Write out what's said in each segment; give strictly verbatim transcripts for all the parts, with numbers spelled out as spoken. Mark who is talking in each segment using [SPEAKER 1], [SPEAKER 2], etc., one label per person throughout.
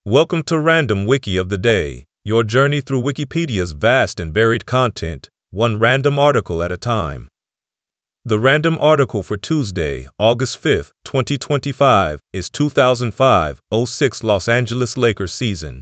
[SPEAKER 1] Welcome to Random Wiki of the Day, your journey through Wikipedia's vast and varied content, one random article at a time. The random article for Tuesday, August fifth, twenty twenty-five, is two thousand five oh six Los Angeles Lakers season.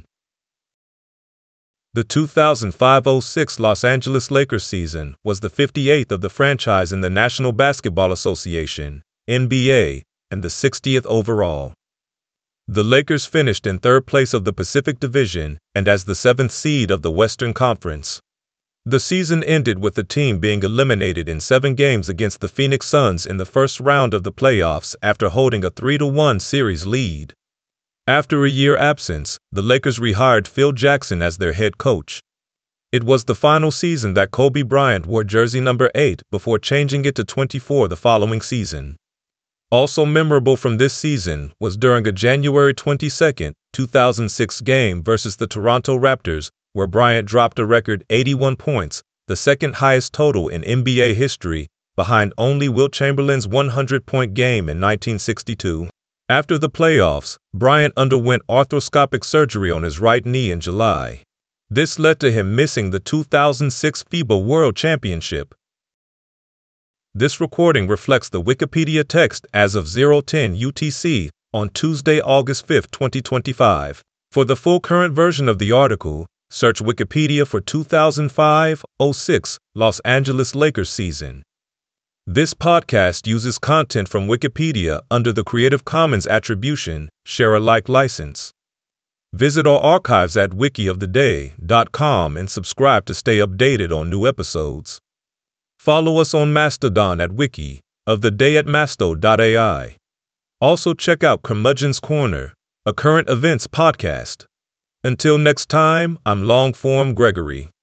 [SPEAKER 1] The two thousand five oh six Los Angeles Lakers season was the fifty-eighth of the franchise in the National Basketball Association, N B A, and the sixtieth overall. The Lakers finished in third place of the Pacific Division and as the seventh seed of the Western Conference. The season ended with the team being eliminated in seven games against the Phoenix Suns in the first round of the playoffs after holding a three to one series lead. After a year absence, the Lakers rehired Phil Jackson as their head coach. It was the final season that Kobe Bryant wore jersey number eight before changing it to twenty-four the following season. Also memorable from this season was during a January twenty-second, two thousand six game versus the Toronto Raptors, where Bryant dropped a record eighty-one points, the second highest total in N B A history, behind only Wilt Chamberlain's one hundred point game in nineteen sixty-two. After the playoffs, Bryant underwent arthroscopic surgery on his right knee in July. This led to him missing the two thousand six FIBA World Championship. This recording reflects the Wikipedia text as of zero ten U T C on Tuesday, August fifth, twenty twenty-five. For the full current version of the article, search Wikipedia for two thousand five oh six Los Angeles Lakers season. This podcast uses content from Wikipedia under the Creative Commons Attribution, Share-alike license. Visit our archives at wiki of the day dot com and subscribe to stay updated on new episodes. Follow us on Mastodon at wiki of the day at masto dot A I. Also check out Curmudgeon's Corner, a current events podcast. Until next time, I'm Longform Gregory.